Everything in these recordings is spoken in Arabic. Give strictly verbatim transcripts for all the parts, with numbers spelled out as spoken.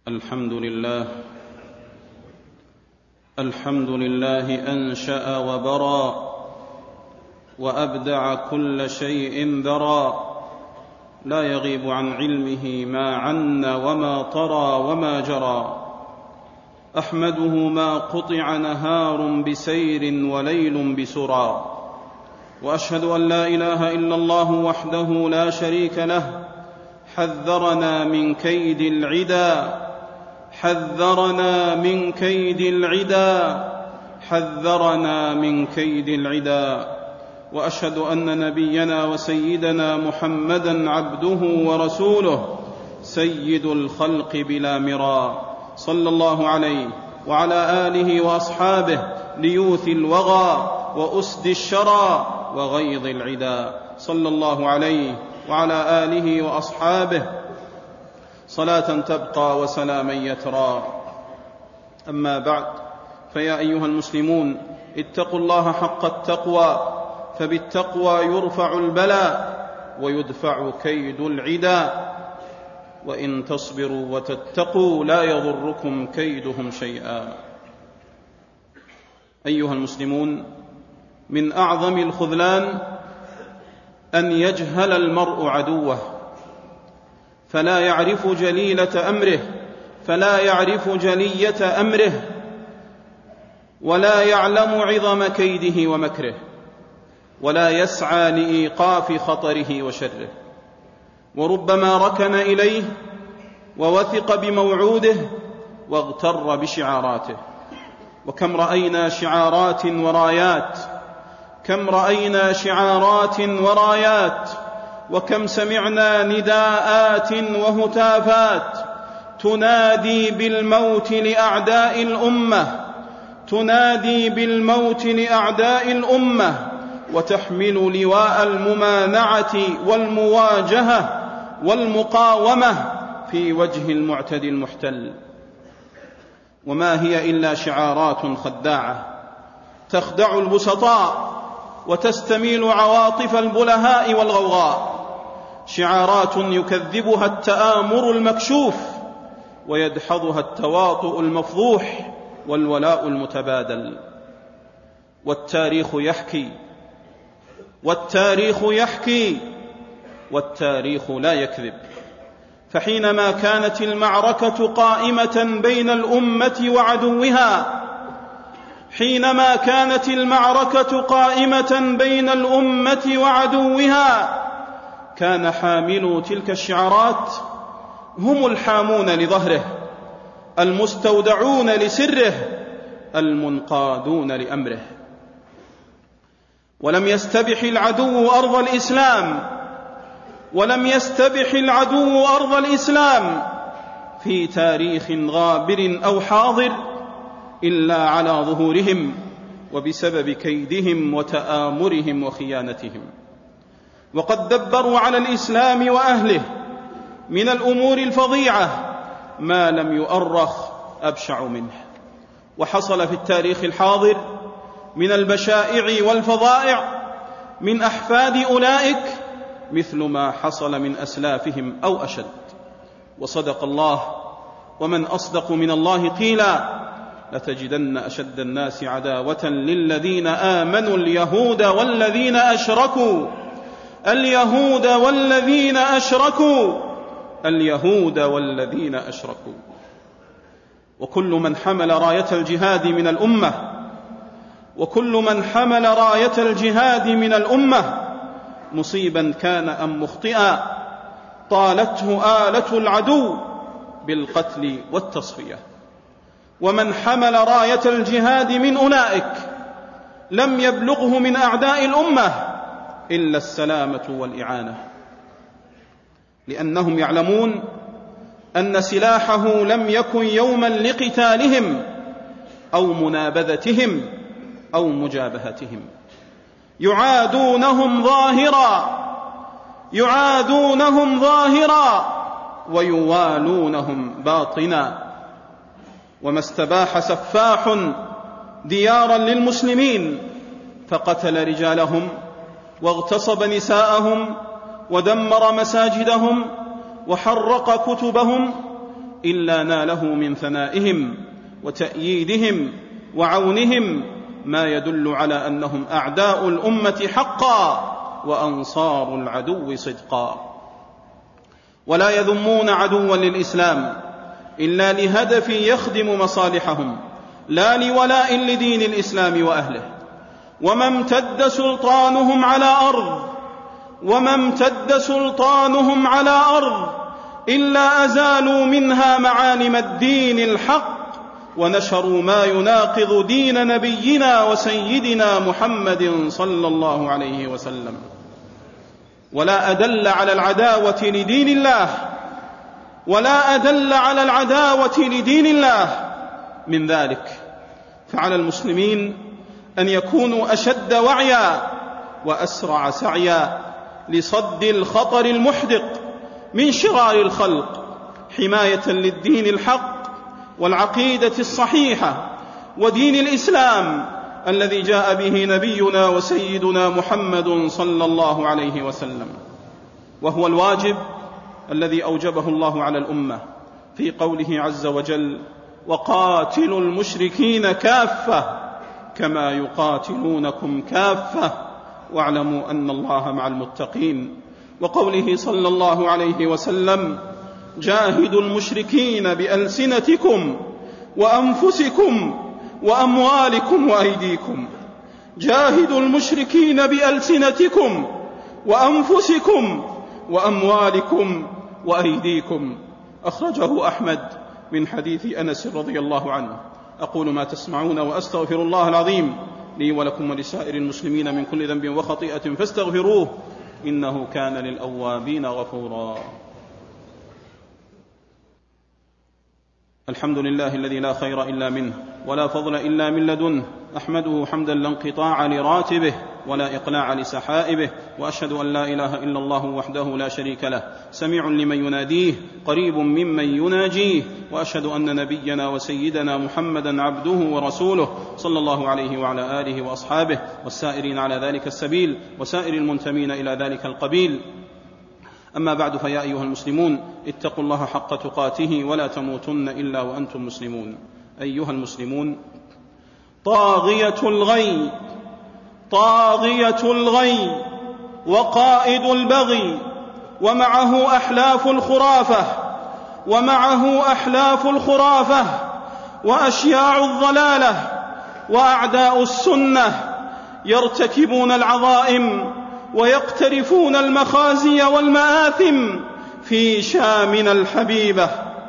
الحمد لله الحمد لله أنشأ وبرى وأبدع كل شيء ذرى، لا يغيب عن علمه ما عن وما طرى وما جرى. أحمده ما قطع نهار بسير وليل بسرى، وأشهد أن لا إله إلا الله وحده لا شريك له، حذرنا من كيد العدا حذرنا من كيد العدا حذرنا من كيد العدا. وأشهد أن نبينا وسيدنا محمدًا عبده ورسوله، سيد الخلق بلا مرى، صلى الله عليه وعلى آله وأصحابه ليوث الوغى وأسد الشرى وغيظ العدا، صلى الله عليه وعلى آله وأصحابه صلاة تبقى وسلاما يترى. أما بعد، فيا أيها المسلمون، اتقوا الله حق التقوى، فبالتقوى يرفع البلاء ويدفع كيد العدا، وإن تصبروا وتتقوا لا يضركم كيدهم شيئا. أيها المسلمون، من أعظم الخذلان أن يجهل المرء عدوه، فلا يعرف جليلة أمره فلا يعرف جلية أمره ولا يعلم عظم كيده ومكره، ولا يسعى لإيقاف خطره وشره، وربما ركن إليه ووثق بموعوده واغتر بشعاراته. وكم رأينا شعارات ورايات كم رأينا شعارات ورايات وكم سمعنا نداءات وهتافات تنادي بالموت لأعداء الأمة تنادي بالموت لأعداء الأمة وتحمل لواء الممانعة والمواجهة والمقاومة في وجه المعتدي المحتل. وما هي إلا شعارات خداعة تخدع البسطاء وتستميل عواطف البلهاء والغوغاء، شعارات يكذبها التآمر المكشوف ويدحضها التواطؤ المفضوح والولاء المتبادل. والتاريخ يحكي والتاريخ يحكي والتاريخ لا يكذب. فحينما كانت المعركة قائمة بين الأمة وعدوها حينما كانت المعركة قائمة بين الأمة وعدوها كان حاملو تلك الشعارات هم الحامون لظهره، المستودعون لسره، المنقادون لأمره. ولم يستبح العدو أرض الإسلام ولم يستبح العدو أرض الإسلام في تاريخ غابر أو حاضر إلا على ظهورهم وبسبب كيدهم وتآمرهم وخيانتهم. وقد دبروا على الإسلام وأهله من الأمور الفظيعة ما لم يؤرخ أبشع منه. وحصل في التاريخ الحاضر من البشائع والفظائع من أحفاد أولئك مثل ما حصل من أسلافهم أو أشد. وصدق الله، ومن أصدق من الله قيلا: لتجدن أشد الناس عداوة للذين آمنوا اليهود والذين أشركوا اليهود والذين أشركوا اليهود والذين أشركوا. وكل من حمل راية الجهاد من الأمة وكل من حمل راية الجهاد من الأمة مصيبا كان أم مخطئا طالته آلة العدو بالقتل والتصفية. ومن حمل راية الجهاد من أولئك لم يبلغه من أعداء الأمة إلا السلامة والإعانة، لأنهم يعلمون أن سلاحه لم يكن يوما لقتالهم أو منابذتهم أو مجابهتهم. يعادونهم ظاهرا يعادونهم ظاهرا ويوالونهم باطنا. وما استباح سفاح ديارا للمسلمين فقتل رجالهم واغتصب نساءهم ودمر مساجدهم وحرق كتبهم إلا ناله من ثنائهم وتأييدهم وعونهم ما يدل على أنهم أعداء الأمة حقا وأنصار العدو صدقا. ولا يذمون عدوا للإسلام إلا لهدف يخدم مصالحهم لا لولاء لدين الإسلام وأهله. وما امتد سلطانهم على أرض وما امتد سلطانهم على أرض إلا أزالوا منها معالم الدين الحق ونشروا ما يناقض دين نبينا وسيدنا محمد صلى الله عليه وسلم. ولا أدل على العداوة لدين الله ولا أدل على العداوة لدين الله من ذلك. فعلى المسلمين أن يكونوا أشد وعيا وأسرع سعيا لصد الخطر المحدق من شرار الخلق حماية للدين الحق والعقيدة الصحيحة ودين الإسلام الذي جاء به نبينا وسيدنا محمد صلى الله عليه وسلم، وهو الواجب الذي أوجبه الله على الأمة في قوله عز وجل: وقاتلوا المشركين كافة كما يقاتلونكم كافة واعلموا أن الله مع المتقين. وقوله صلى الله عليه وسلم: جاهدوا المشركين بألسنتكم وأنفسكم وأموالكم وأيديكم. جاهدوا المشركين بألسنتكم وأنفسكم وأموالكم وأيديكم. أخرجه أحمد من حديث أنس رضي الله عنه. أقول ما تسمعون وأستغفر الله العظيم لي ولكم ولسائر المسلمين من كل ذنب وخطيئة فاستغفروه إنه كان للأوابين غفورا. الحمد لله الذي لا خير إلا منه ولا فضل إلا من لدنه، أحمده حمدا لا انقطاع لراتبه ولا إقلاع لسحائبه، وأشهد أن لا إله إلا الله وحده لا شريك له سميع لمن يناديه قريب ممن يناجيه، وأشهد أن نبينا وسيدنا محمدا عبده ورسوله صلى الله عليه وعلى آله وأصحابه والسائرين على ذلك السبيل وسائر المنتمين إلى ذلك القبيل. أما بعد، فيا أيها المسلمون اتقوا الله حق تقاته ولا تموتن إلا وأنتم مسلمون. أيها المسلمون، طاغية الغي طاغية الغي وقائد البغي ومعه أحلاف الخرافة ومعه أحلاف الخرافة وأشياع الضلالة وأعداء السنة يرتكبون العظائم ويقترفون المخازي والمآثم في شامنا الحبيبة.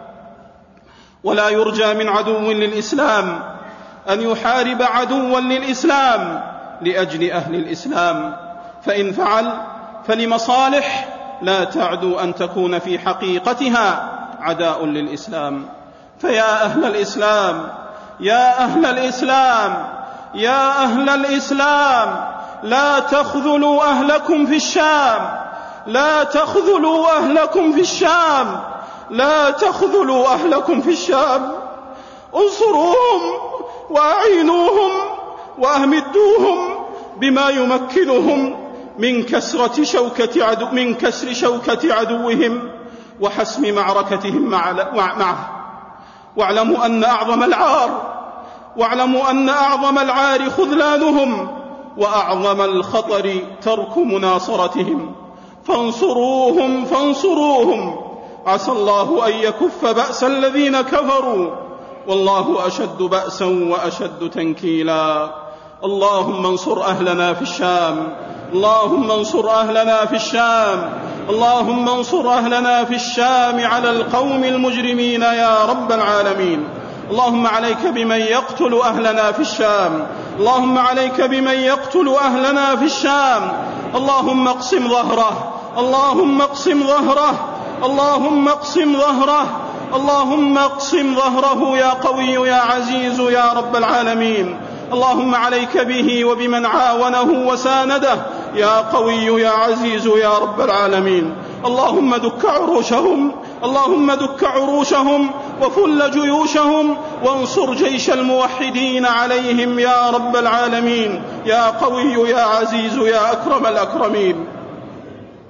ولا يرجى من عدو للإسلام أن يحارب عدوا للإسلام لأجل أهل الإسلام، فإن فعل فلمصالح لا تعدو أن تكون في حقيقتها عداء للإسلام. فيا أهل الإسلام يا أهل الإسلام يا أهل الإسلام لا تخذلوا أهلكم في الشام لا تخذلوا أهلكم في الشام لا تخذلوا أهلكم في الشام انصروهم وأعينوهم وأمدوهم بما يمكنهم من كسرة شوكة عدو من كسر شوكة عدوهم وحسم معركتهم معه. واعلموا أن أعظم العار واعلموا أن أعظم العار خذلانهم وأعظم الخطر ترك مناصرتهم. فانصروهم فانصروهم عسى الله أن يكف بأس الذين كفروا والله أشد بأسا وأشد تنكيلا. اللهم انصر أهلنا في الشام اللهم انصر أهلنا في الشام اللهم انصر أهلنا في الشام على القوم المجرمين يا رب العالمين. اللهم عليك بمن يقتل أهلنا في الشام اللهم عليك بمن يقتل أهلنا في الشام. اللهم اقسم ظهره اللهم اقسم ظهره اللهم اقسم ظهره اللهم اقسم ظهره يا قوي يا عزيز يا رب العالمين. اللهم عليك به وبمن عاونه وسانده يا قوي يا عزيز يا رب العالمين. اللهم دك عروشهم اللهم دك عروشهم وفل جيوشهم وانصر جيش الموحدين عليهم يا رب العالمين يا قوي يا عزيز يا أكرم الأكرمين.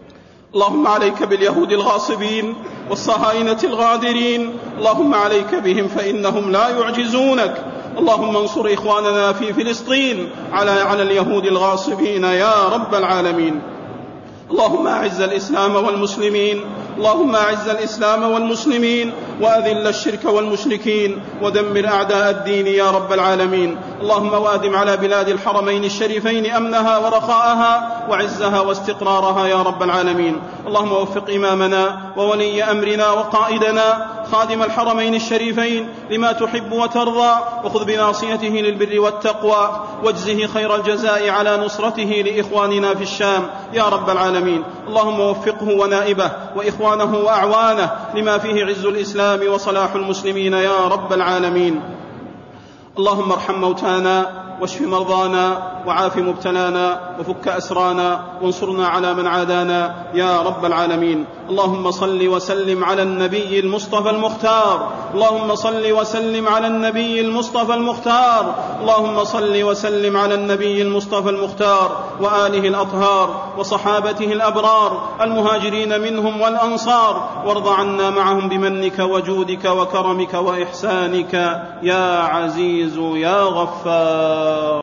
اللهم عليك باليهود الغاصبين والصهاينة الغادرين، اللهم عليك بهم فإنهم لا يعجزونك. اللهم انصر إخواننا في فلسطين على على اليهود الغاصبين يا رب العالمين. اللهم أعز الإسلام والمسلمين، اللهم أعز الإسلام والمسلمين وأذل الشرك والمشركين ودمر أعداء الدين يا رب العالمين. اللهم وادم على بلاد الحرمين الشريفين أمنها ورخاءها وعزها واستقرارها يا رب العالمين. اللهم وفق إمامنا وولي أمرنا وقائدنا خادم الحرمين الشريفين لما تحب وترضى، وخذ بناصيته للبر والتقوى، واجزه خير الجزاء على نصرته لإخواننا في الشام يا رب العالمين. اللهم وفقه ونائبه وإخوانه وأعوانه لما فيه عز الإسلام وصلاح المسلمين يا رب العالمين. اللهم ارحم موتانا واشف مرضانا وعاف مبتلانا وفك أسرانا وانصرنا على من عادانا يا رب العالمين. اللهم صل وسلم على النبي المصطفى المختار، اللهم صل وسلم على النبي المصطفى المختار، اللهم صل وسلم على النبي المصطفى المختار وآله الأطهار وصحابته الأبرار المهاجرين منهم والأنصار، وارض عنا معهم بمنك وجودك وكرمك وإحسانك يا عزيز يا غفار.